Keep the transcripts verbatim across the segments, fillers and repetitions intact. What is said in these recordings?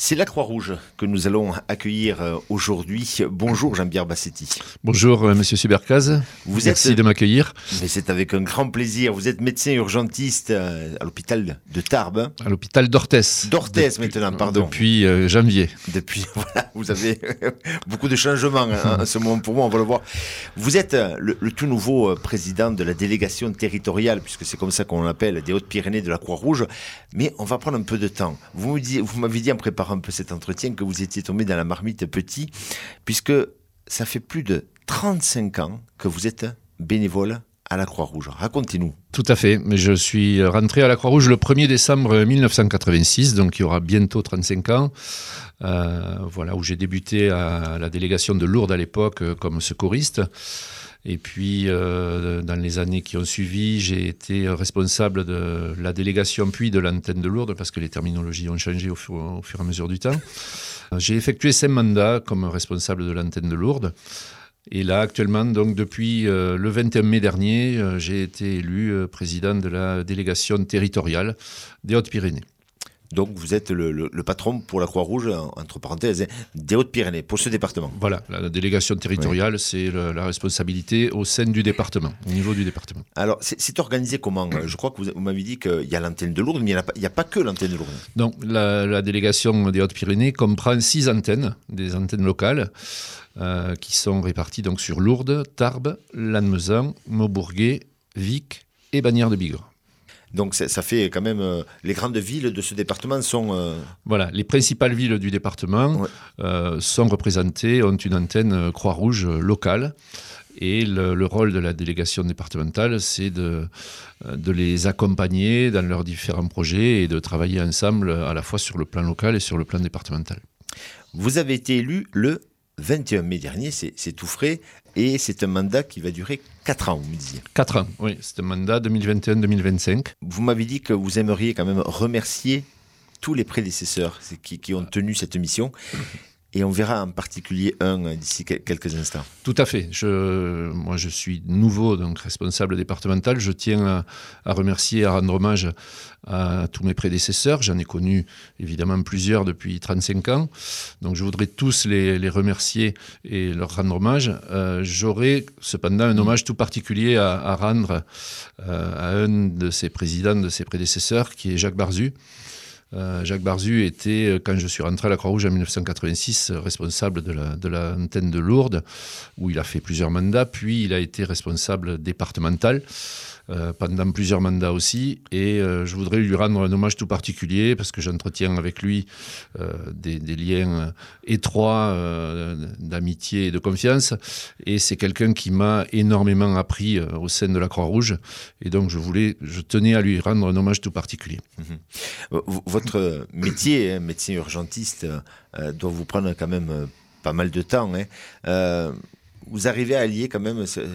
C'est la Croix-Rouge que nous allons accueillir aujourd'hui. Bonjour Jean-Pierre Bassetti. Bonjour euh, Monsieur Subercaz, Vous merci êtes... de m'accueillir. Mais c'est avec un grand plaisir. Vous êtes médecin urgentiste à l'hôpital de Tarbes. À l'hôpital d'Orthès. D'Orthès maintenant, pardon. Depuis euh, janvier. Depuis, voilà, vous avez beaucoup de changements hein, en ce moment pour moi, on va le voir. Vous êtes le, le tout nouveau président de la délégation territoriale, puisque c'est comme ça qu'on l'appelle, des Hautes-Pyrénées de la Croix-Rouge. Mais on va prendre un peu de temps. Vous, me dites, vous m'avez dit en préparant un peu cet entretien que vous étiez tombé dans la marmite petit, puisque ça fait plus de trente-cinq ans que vous êtes bénévole à la Croix-Rouge. Racontez-nous. Tout à fait, mais je suis rentré à la Croix-Rouge le premier décembre mille neuf cent quatre-vingt-six, donc il y aura bientôt trente-cinq ans, euh, voilà, où j'ai débuté à la délégation de Lourdes à l'époque euh, comme secouriste. Et puis, euh, dans les années qui ont suivi, j'ai été responsable de la délégation puis de l'antenne de Lourdes, parce que les terminologies ont changé au fur, au fur et à mesure du temps. J'ai effectué cinq mandats comme responsable de l'antenne de Lourdes. Et là, actuellement, donc depuis euh, le vingt et un mai dernier, euh, j'ai été élu euh, président de la délégation territoriale des Hautes-Pyrénées. Donc vous êtes le, le, le patron pour la Croix-Rouge, entre parenthèses, des Hautes-Pyrénées, pour ce département. Voilà, la délégation territoriale, oui. C'est le, la responsabilité au sein du département, au niveau du département. Alors, c'est, c'est organisé comment ? Je crois que vous, vous m'avez dit qu'il y a l'antenne de Lourdes, mais il n'y a, a, a pas que l'antenne de Lourdes. Donc, la, la délégation des Hautes-Pyrénées comprend six antennes, des antennes locales, euh, qui sont réparties donc, sur Lourdes, Tarbes, Lannemezan, Maubourguet, Vic et Bagnères de Bigorre. Donc ça fait quand même... Euh, les grandes villes de ce département sont... Euh... Voilà, les principales villes du département ouais. euh, sont représentées, ont une antenne Croix-Rouge locale. Et le, le rôle de la délégation départementale, c'est de, de les accompagner dans leurs différents projets et de travailler ensemble à la fois sur le plan local et sur le plan départemental. Vous avez été élu le vingt et un mai dernier, c'est, c'est tout frais, et c'est un mandat qui va durer quatre ans, vous me disiez. quatre ans, oui, c'est un mandat deux mille vingt et un deux mille vingt-cinq. Vous m'avez dit que vous aimeriez quand même remercier tous les prédécesseurs qui, qui ont tenu cette mission. Et on verra en particulier un d'ici quelques instants. Tout à fait. Je, moi, je suis nouveau, donc responsable départemental. Je tiens à, à remercier, à rendre hommage à tous mes prédécesseurs. J'en ai connu évidemment plusieurs depuis trente-cinq ans. Donc, je voudrais tous les, les remercier et leur rendre hommage. Euh, j'aurais cependant un hommage tout particulier à, à rendre euh, à un de ces présidents, de ces prédécesseurs, qui est Jacques Barzu. Euh, Jacques Barzu était, quand je suis rentré à la Croix-Rouge en mille neuf cent quatre-vingt-six, responsable de, la, de l'antenne de Lourdes, où il a fait plusieurs mandats, puis il a été responsable départemental euh, pendant plusieurs mandats aussi, et euh, je voudrais lui rendre un hommage tout particulier, parce que j'entretiens avec lui euh, des, des liens étroits euh, d'amitié et de confiance, et c'est quelqu'un qui m'a énormément appris euh, au sein de la Croix-Rouge, et donc je voulais, je tenais à lui rendre un hommage tout particulier. Mmh. Votre métier, hein, médecin urgentiste, euh, doit vous prendre quand même euh, pas mal de temps. Hein. Euh, vous arrivez à allier quand même ce,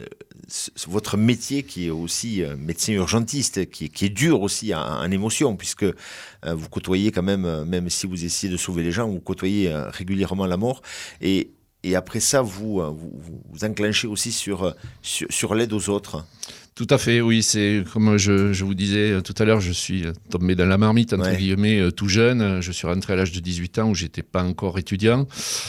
ce, votre métier qui est aussi euh, médecin urgentiste, qui, qui est dur aussi en, en émotion, puisque euh, vous côtoyez quand même, même si vous essayez de sauver les gens, vous côtoyez euh, régulièrement la mort. Et, et après ça, vous, vous, vous enclenchez aussi sur, sur, sur l'aide aux autres. Tout à fait, oui. C'est comme je, je vous disais tout à l'heure, je suis tombé dans la marmite, entre ouais. guillemets, tout jeune. Je suis rentré à l'âge de dix-huit ans où je n'étais pas encore étudiant.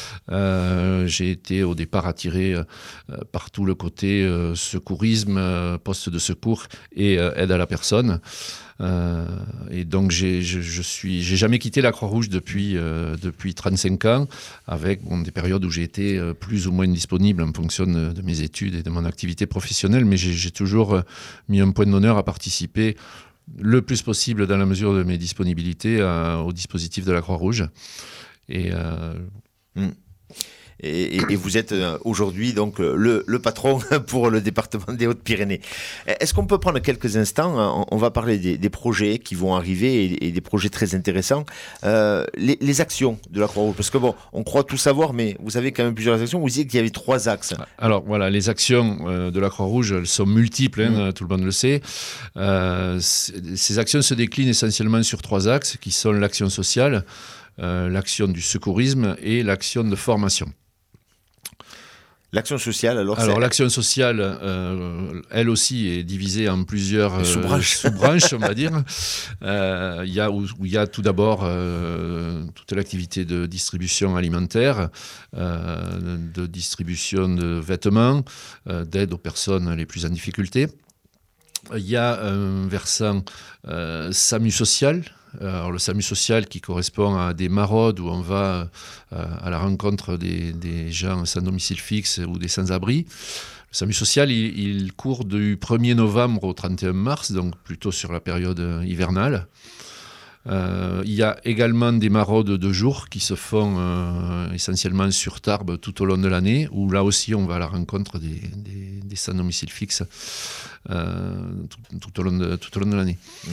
Euh, j'ai été au départ attiré euh, par tout le côté euh, secourisme, euh, poste de secours et euh, aide à la personne. Euh, et donc j'ai, je, je suis, j'ai jamais quitté la Croix-Rouge depuis, euh, depuis trente-cinq ans, avec bon, des périodes où j'ai été euh, plus ou moins disponible en fonction de, de mes études et de mon activité professionnelle, mais j'ai, j'ai toujours euh, mis un point d'honneur à participer le plus possible dans la mesure de mes disponibilités à, au dispositif de la Croix-Rouge. Et euh, mmh. Et, et, et vous êtes aujourd'hui donc le, le patron pour le département des Hautes-Pyrénées. Est-ce qu'on peut prendre quelques instants ? On va parler des, des projets qui vont arriver et, et des projets très intéressants. Euh, les, les actions de la Croix-Rouge, parce que bon, on croit tout savoir, mais vous avez quand même plusieurs actions. Vous disiez qu'il y avait trois axes. Alors voilà, les actions de la Croix-Rouge, elles sont multiples, hein, mmh. tout le monde le sait. Euh, ces actions se déclinent essentiellement sur trois axes, qui sont l'action sociale, euh, l'action du secourisme et l'action de formation. L'action sociale, alors Alors c'est... l'action sociale, euh, elle aussi, est divisée en plusieurs euh, sous-branches. sous-branches, on va dire. Euh, il y a où, où il y a tout d'abord euh, toute l'activité de distribution alimentaire, euh, de distribution de vêtements, euh, d'aide aux personnes les plus en difficulté. Il y a un versant euh, SAMU social. Alors, le SAMU social qui correspond à des maraudes où on va euh, à la rencontre des, des gens sans domicile fixe ou des sans-abri. Le SAMU social, il, il court du premier novembre au trente et un mars, donc plutôt sur la période hivernale. Euh, il y a également des maraudes de jour qui se font euh, essentiellement sur Tarbes tout au long de l'année, où là aussi on va à la rencontre des, des, des sans domicile fixe euh, tout, tout, au long de, tout au long de l'année. Mmh.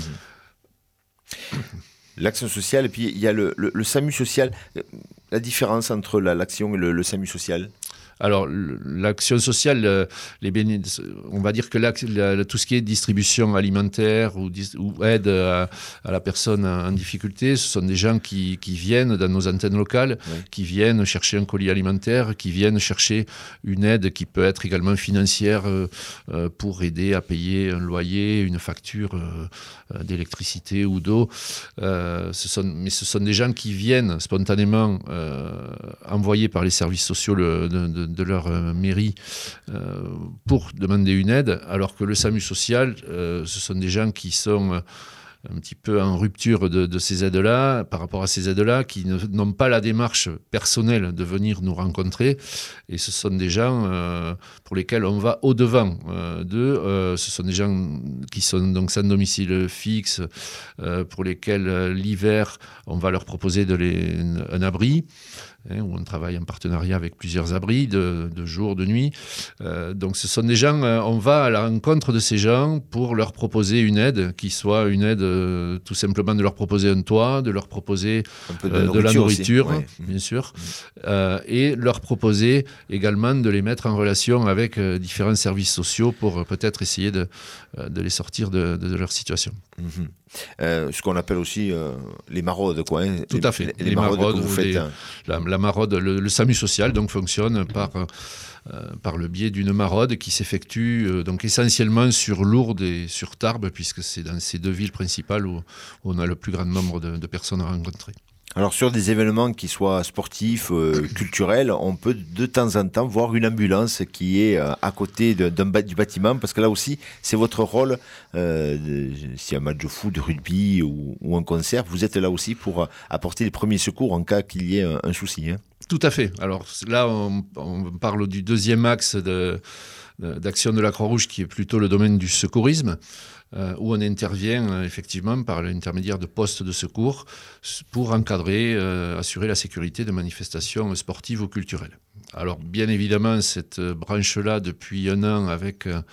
L'action sociale, et puis il y a le, le, le SAMU social. La différence entre la, l'action et le, le SAMU social? Alors, l'action sociale, les béné... on va dire que la, la, tout ce qui est distribution alimentaire ou, dis... ou aide à, à la personne en difficulté, ce sont des gens qui, qui viennent dans nos antennes locales, oui. qui viennent chercher un colis alimentaire, qui viennent chercher une aide qui peut être également financière euh, pour aider à payer un loyer, une facture euh, d'électricité ou d'eau. Euh, ce sont... Mais ce sont des gens qui viennent spontanément euh, envoyés par les services sociaux de, de de leur euh, mairie euh, pour demander une aide, alors que le SAMU social, euh, ce sont des gens qui sont euh, un petit peu en rupture de, de ces aides-là, par rapport à ces aides-là, qui ne, n'ont pas la démarche personnelle de venir nous rencontrer, et ce sont des gens euh, pour lesquels on va au-devant euh, d'eux. Euh, ce sont des gens qui sont donc sans domicile fixe, euh, pour lesquels euh, l'hiver, on va leur proposer de les, un abri, où on travaille en partenariat avec plusieurs abris de, de jour, de nuit. Euh, donc ce sont des gens, euh, on va à la rencontre de ces gens pour leur proposer une aide, qui soit une aide euh, tout simplement de leur proposer un toit, de leur proposer de, euh, de la nourriture, ouais. bien sûr, euh, et leur proposer également de les mettre en relation avec euh, différents services sociaux pour euh, peut-être essayer de, euh, de les sortir de, de, de leur situation. Mmh. Euh, ce qu'on appelle aussi euh, les maraudes, quoi. Hein. Tout à fait. Les, les, les maraudes, maraudes que vous faites. Les, hein. la, la maraude, le, le SAMU social donc fonctionne par euh, par le biais d'une maraude qui s'effectue euh, donc essentiellement sur Lourdes et sur Tarbes, puisque c'est dans ces deux villes principales où, où on a le plus grand nombre de, de personnes à rencontrer. Alors sur des événements qui soient sportifs, euh, culturels, on peut de temps en temps voir une ambulance qui est euh, à côté de, d'un, du bâtiment, parce que là aussi, c'est votre rôle, euh, de, si un match de foot, de rugby ou, ou un concert, vous êtes là aussi pour euh, apporter les premiers secours en cas qu'il y ait un, un souci. Hein. Tout à fait. Alors là, on, on parle du deuxième axe de, de, d'action de la Croix-Rouge, qui est plutôt le domaine du secourisme. Euh, où on intervient euh, effectivement par l'intermédiaire de postes de secours pour encadrer, euh, assurer la sécurité de manifestations sportives ou culturelles. Alors bien évidemment, cette branche-là, depuis un an, avec euh,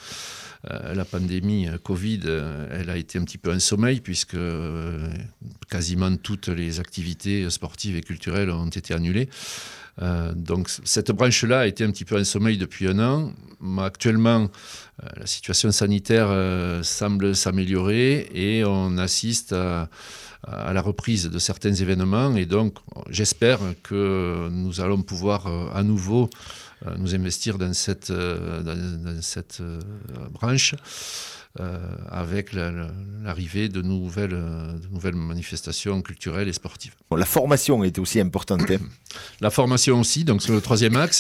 la pandémie Covid, euh, elle a été un petit peu en sommeil, puisque euh, quasiment toutes les activités sportives et culturelles ont été annulées. Euh, donc cette branche-là a été un petit peu en sommeil depuis un an. Actuellement, euh, la situation sanitaire euh, semble s'améliorer et on assiste à, à la reprise de certains événements. Et donc, j'espère que nous allons pouvoir euh, à nouveau euh, nous investir dans cette, euh, dans, dans cette euh, branche. Euh, avec la, la, l'arrivée de nouvelles, de nouvelles manifestations culturelles et sportives. Bon, la formation est aussi importante. Hein. La formation aussi, donc sur le troisième axe,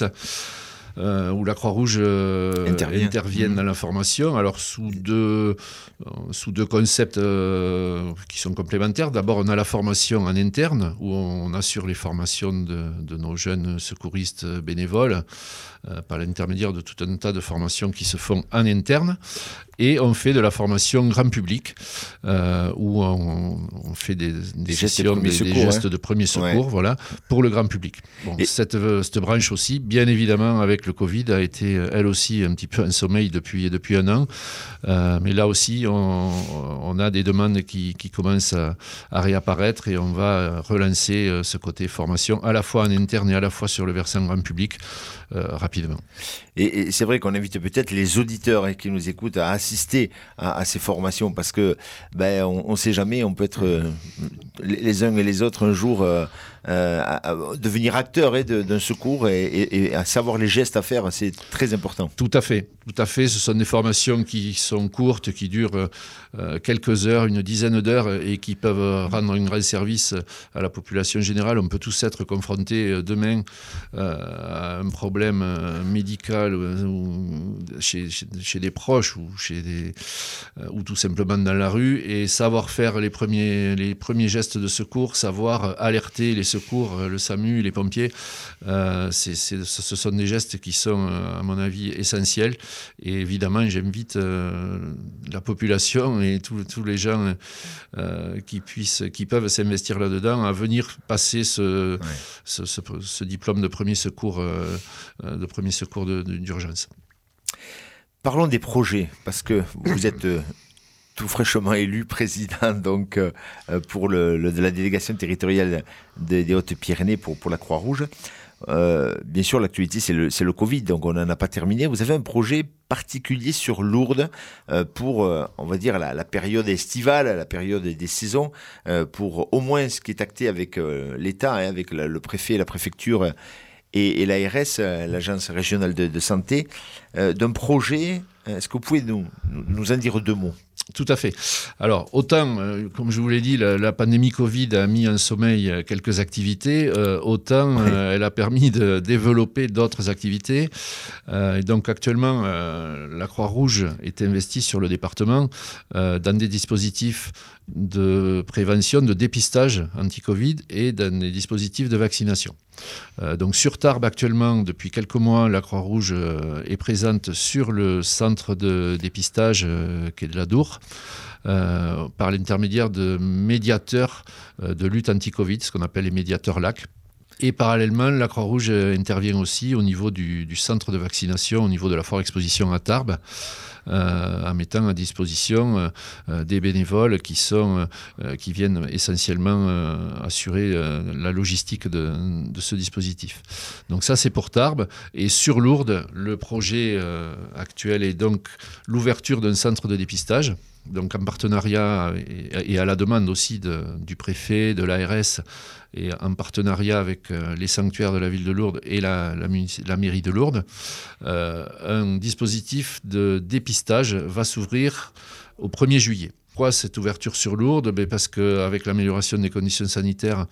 euh, où la Croix-Rouge euh, Intervient. intervient mmh. dans la formation, alors sous deux, euh, sous deux concepts euh, qui sont complémentaires. D'abord, on a la formation en interne, où on assure les formations de, de nos jeunes secouristes bénévoles, euh, par l'intermédiaire de tout un tas de formations qui se font en interne. Et on fait de la formation grand public, euh, où on, on fait des, des, des sessions, des, secours, des gestes hein. de premier secours, ouais. voilà, pour le grand public. Bon, et cette, cette branche aussi, bien évidemment, avec le Covid, a été elle aussi un petit peu en sommeil depuis, depuis un an. Euh, mais là aussi, on, on a des demandes qui, qui commencent à, à réapparaître et on va relancer ce côté formation, à la fois en interne et à la fois sur le versant grand public, euh, rapidement. Et, et c'est vrai qu'on invite peut-être les auditeurs hein, qui nous écoutent à assister à, à ces formations, parce que ben on ne sait jamais, on peut être euh, les uns et les autres un jour euh, euh, à, à devenir acteurs hein, de, d'un secours et, et, et à savoir les gestes reste à faire, c'est très important. Tout à fait, tout à fait. Ce sont des formations qui sont courtes, qui durent euh, quelques heures, une dizaine d'heures, et qui peuvent rendre un grand service à la population générale. On peut tous être confrontés demain euh, à un problème médical ou chez, chez, chez des proches ou, chez des, euh, ou tout simplement dans la rue, et savoir faire les premiers, les premiers gestes de secours, savoir alerter les secours, le SAMU, les pompiers, euh, c'est, c'est, ce sont des gestes qui sont, à mon avis, essentiels. Et évidemment, j'invite euh, la population et tous les gens euh, qui, puissent, qui peuvent s'investir là-dedans à venir passer ce, ouais. ce, ce, ce diplôme de premier secours, euh, de premier secours de, de, d'urgence. Parlons des projets, parce que vous êtes euh, tout fraîchement élu président donc, euh, pour le, le, de la délégation territoriale des, des Hautes-Pyrénées pour, pour la Croix-Rouge. Euh, bien sûr, l'actualité, c'est le, c'est le Covid, donc on n'en a pas terminé. Vous avez un projet particulier sur Lourdes euh, pour, euh, on va dire, la, la période estivale, la période des saisons, euh, pour au moins ce qui est acté avec euh, l'État, hein, avec la, le préfet, la préfecture et, et l'A R S, euh, l'Agence régionale de, de santé, euh, d'un projet. Est-ce que vous pouvez nous, nous en dire deux mots ? Tout à fait. Alors, autant, euh, comme je vous l'ai dit, la, la pandémie Covid a mis en sommeil quelques activités, euh, autant oui. euh, elle a permis de développer d'autres activités. Euh, et donc, actuellement, euh, la Croix-Rouge est investie sur le département euh, dans des dispositifs de prévention, de dépistage anti-Covid et dans des dispositifs de vaccination. Euh, donc sur Tarbes, actuellement, depuis quelques mois, la Croix-Rouge euh, est présente sur le centre de dépistage euh, qui est de la Dour, euh, par l'intermédiaire de médiateurs euh, de lutte anti-Covid, ce qu'on appelle les médiateurs L A C. Et parallèlement, la Croix-Rouge intervient aussi au niveau du, du centre de vaccination, au niveau de la Foire Exposition à Tarbes, euh, en mettant à disposition euh, des bénévoles qui, sont, euh, qui viennent essentiellement euh, assurer euh, la logistique de, de ce dispositif. Donc ça, c'est pour Tarbes. Et sur Lourdes, le projet euh, actuel est donc l'ouverture d'un centre de dépistage, donc en partenariat et, et à la demande aussi de, du préfet, de l'A R S, et en partenariat avec euh, les sanctuaires de la ville de Lourdes et la, la, la mairie de Lourdes, euh, un dispositif de dépistage va s'ouvrir au premier juillet. Pourquoi cette ouverture sur Lourdes ? Ben parce qu'avec l'amélioration des conditions sanitaires,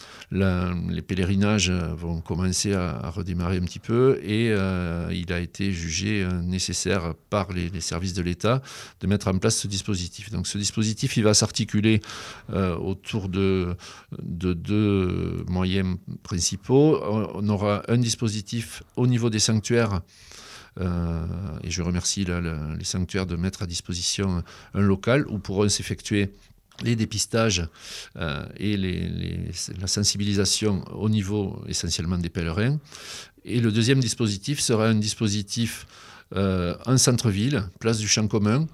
La, les pèlerinages vont commencer à, à redémarrer un petit peu et euh, il a été jugé euh, nécessaire par les, les services de l'État de mettre en place ce dispositif. Donc ce dispositif, il va s'articuler euh, autour de, de deux moyens principaux. On aura un dispositif au niveau des sanctuaires. Euh, et je remercie là, le, les sanctuaires de mettre à disposition un local où pourront s'effectuer les dépistages euh, et les, les, la sensibilisation au niveau essentiellement des pèlerins. Et le deuxième dispositif sera un dispositif euh, en centre-ville, place du Champ commun,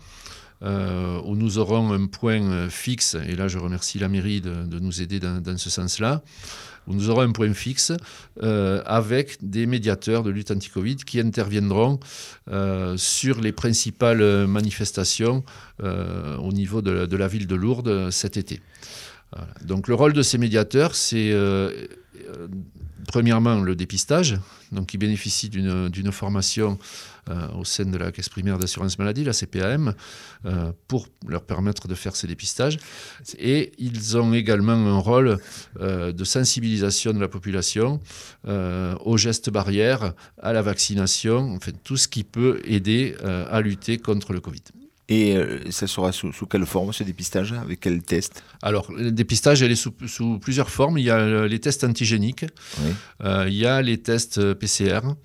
euh, où nous aurons un point fixe, et là je remercie la mairie de, de nous aider dans, dans ce sens-là, où nous aurons un point fixe euh, avec des médiateurs de lutte anti-Covid qui interviendront euh, sur les principales manifestations euh, au niveau de la, de la ville de Lourdes cet été. Voilà. Donc le rôle de ces médiateurs, c'est euh, euh, premièrement le dépistage, donc ils bénéficient d'une, d'une formation euh, au sein de la Caisse primaire d'assurance maladie, la C P A M, euh, pour leur permettre de faire ces dépistages. Et ils ont également un rôle euh, de sensibilisation de la population euh, aux gestes barrières, à la vaccination, enfin tout ce qui peut aider euh, à lutter contre le Covid. Et euh, ça sera sous, sous quelle forme ce dépistage ? Avec quel test ? Alors, le dépistage, elle est sous, sous plusieurs formes. Il y a les tests antigéniques, oui. euh, il y a les tests P C R, mm-hmm.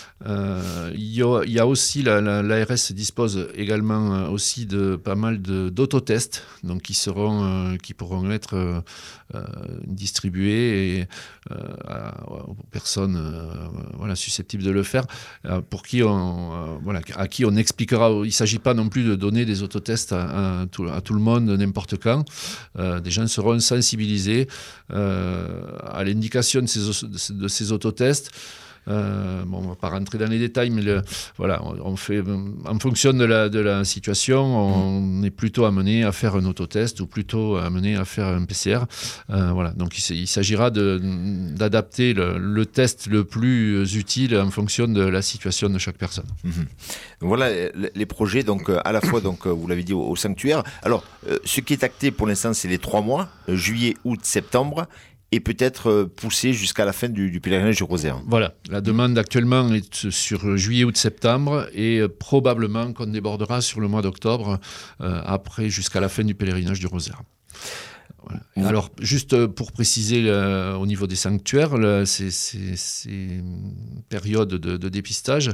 euh, il, y a, il y a aussi, la, la, l'A R S dispose également aussi de pas mal de, d'autotests, donc qui, seront, euh, qui pourront être euh, distribués et, euh, à, aux personnes euh, voilà, susceptibles de le faire, euh, pour qui on, euh, voilà, à qui on expliquera. Il ne s'agit pas non plus de donner des autotests à, à, tout, à tout le monde, n'importe quand. Euh, des gens seront sensibilisés euh, à l'indication de ces, de ces autotests. Euh, bon, on ne va pas rentrer dans les détails, mais le, voilà, on, on fait, en fonction de la, de la situation, on mmh. est plutôt amené à faire un autotest ou plutôt amené à faire un P C R. Euh, voilà. Donc il, il s'agira de, d'adapter le, le test le plus utile en fonction de la situation de chaque personne. Mmh. Voilà les projets, donc à la fois, donc, vous l'avez dit, au, au sanctuaire. Alors, euh, ce qui est acté pour l'instant, c'est les trois mois, euh, juillet, août, septembre, et peut-être poussé jusqu'à la fin du, du pèlerinage du Rosaire. Voilà, la demande actuellement est sur juillet, août, septembre, et probablement qu'on débordera sur le mois d'octobre, euh, après jusqu'à la fin du pèlerinage du Rosaire. Voilà. Mmh. Alors, juste pour préciser, euh, au niveau des sanctuaires, là, ces, ces, ces périodes de, de dépistage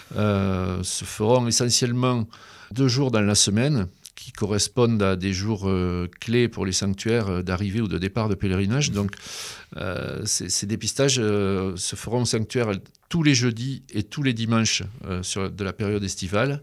euh, se feront essentiellement deux jours dans la semaine, qui correspondent à des jours euh, clés pour les sanctuaires d'arrivée ou de départ de pèlerinage. Donc, euh, ces, ces dépistages euh, se feront au sanctuaire tous les jeudis et tous les dimanches euh, sur, de la période estivale,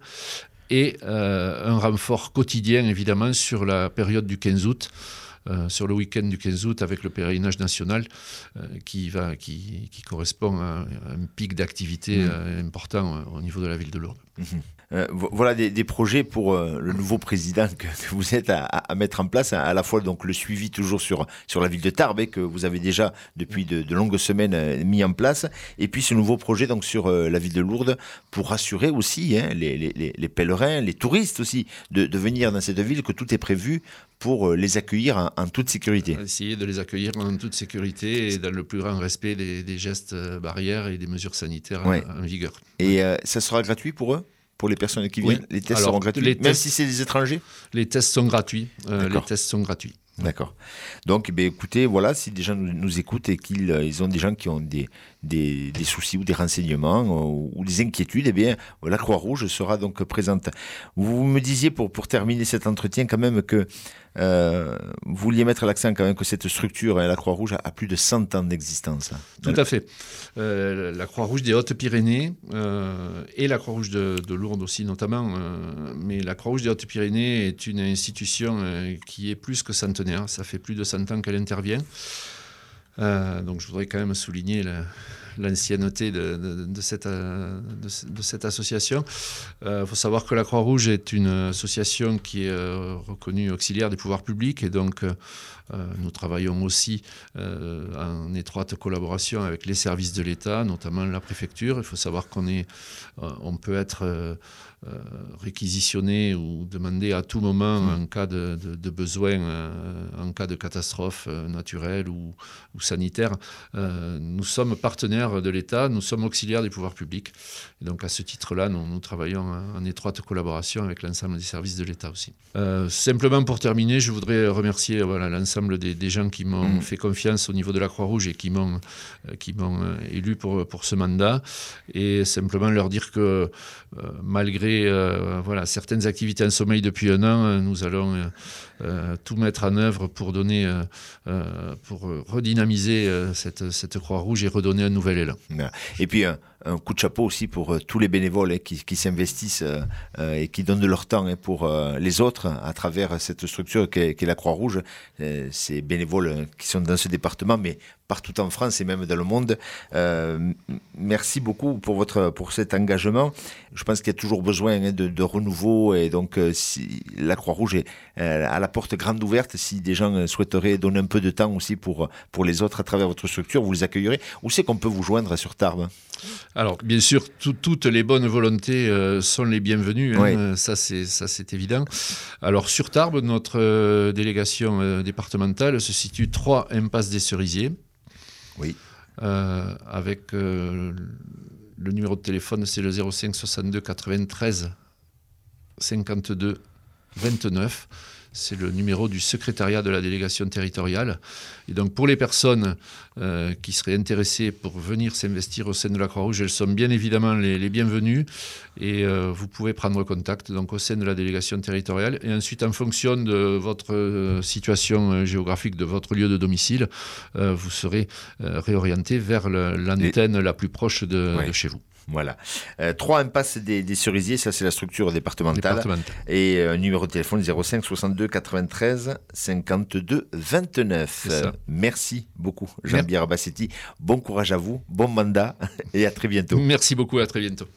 et euh, un renfort quotidien, évidemment, sur la période du quinze août, euh, sur le week-end du quinze août, avec le pèlerinage national, euh, qui, va, qui, qui correspond à un pic d'activité mmh. euh, important euh, au niveau de la ville de Lourdes. Mmh. Euh, voilà des, des projets pour euh, le nouveau président que, que vous êtes à, à mettre en place, à la fois donc le suivi toujours sur, sur la ville de Tarbes, que vous avez déjà depuis de, de longues semaines euh, mis en place, et puis ce nouveau projet donc sur euh, la ville de Lourdes pour rassurer aussi hein, les, les, les pèlerins, les touristes aussi, de, de venir dans cette ville, que tout est prévu pour les accueillir en, en toute sécurité. Essayer de les accueillir en toute sécurité et dans le plus grand respect des, des gestes barrières et des mesures sanitaires ouais. en, en vigueur. Et euh, ça sera gratuit pour eux ? Pour les personnes qui viennent, oui. les tests Alors, seront gratuits, même tests, si c'est des étrangers. Les tests sont gratuits. Euh, les tests sont gratuits. D'accord. Donc, eh écoutez, voilà, si des gens nous, nous écoutent et qu'ils ils ont des gens qui ont des, des, des soucis ou des renseignements ou, ou des inquiétudes, eh bien, la Croix-Rouge sera donc présente. Vous me disiez, pour, pour terminer cet entretien, quand même que euh, vous vouliez mettre l'accent quand même que cette structure, hein, la Croix-Rouge, a, a plus de cent ans d'existence. Tout à fait. Euh, la Croix-Rouge des Hautes-Pyrénées euh, et la Croix-Rouge de, de Lourdes aussi notamment, euh, mais la Croix-Rouge des Hautes-Pyrénées est une institution euh, qui est plus que centenaire. Ça fait plus de cent ans qu'elle intervient. Euh, donc je voudrais quand même souligner la, l'ancienneté de, de, de, cette, de, de cette association. Il euh, faut savoir que la Croix-Rouge est une association qui est euh, reconnue auxiliaire des pouvoirs publics, et donc euh, nous travaillons aussi euh, en étroite collaboration avec les services de l'État, notamment la préfecture. Il faut savoir qu'on est, euh, on peut être euh, euh, réquisitionné ou demandé à tout moment mmh. en cas de, de, de besoin, euh, en cas de catastrophe euh, naturelle ou, ou sanitaire. Euh, nous sommes partenaires de l'État, nous sommes auxiliaires des pouvoirs publics. Et donc à ce titre-là, nous, nous travaillons en, en étroite collaboration avec l'ensemble des services de l'État aussi. Euh, simplement pour terminer, je voudrais remercier voilà, l'ensemble des, des gens qui m'ont mmh. fait confiance au niveau de la Croix-Rouge et qui m'ont, euh, qui m'ont euh, élu pour, pour ce mandat, et simplement leur dire que euh, malgré euh, voilà, certaines activités en sommeil depuis un an, euh, nous allons euh, euh, tout mettre en œuvre pour donner, euh, euh, pour redynamiser euh, cette, cette Croix-Rouge et redonner un nouvel élan. Et puis un, un coup de chapeau aussi pour euh, tous les bénévoles hein, qui, qui s'investissent euh, et qui donnent de leur temps hein, pour euh, les autres à travers cette structure qu'est, qu'est la Croix-Rouge. Euh, ces bénévoles qui sont dans ce département, mais partout en France et même dans le monde. Euh, merci beaucoup pour, votre, pour cet engagement. Je pense qu'il y a toujours besoin hein, de, de renouveau, et donc euh, si la Croix-Rouge est euh, à la porte grande ouverte. Si des gens souhaiteraient donner un peu de temps aussi pour, pour les autres à travers votre structure, vous les accueillerez. Où c'est qu'on peut vous joindre sur Tarbes ? Alors, bien sûr, tout, toutes les bonnes volontés euh, sont les bienvenues, hein, oui. ça, c'est, ça c'est évident. Alors, sur Tarbes, notre euh, délégation euh, départementale se situe trois impasse des Cerisiers. Oui. Euh, avec euh, le numéro de téléphone, c'est le zéro cinq soixante-deux quatre-vingt-treize cinquante-deux vingt-neuf. C'est le numéro du secrétariat de la délégation territoriale. Et donc, pour les personnes euh, qui seraient intéressées pour venir s'investir au sein de la Croix-Rouge, elles sont bien évidemment les, les bienvenues. Et euh, vous pouvez prendre contact donc, au sein de la délégation territoriale. Et ensuite, en fonction de votre euh, situation euh, géographique, de votre lieu de domicile, euh, vous serez euh, réorienté vers le, l'antenne et... la plus proche de, ouais. de chez vous. Voilà. Euh, trois impasse des, des Cerisiers, ça c'est la structure départementale. Départemental. Et un euh, numéro de téléphone zéro cinq soixante-deux quatre-vingt-treize cinquante-deux vingt-neuf. Euh, merci beaucoup Jean-Pierre Bassetti. Bon courage à vous, bon mandat et à très bientôt. Merci beaucoup, à très bientôt.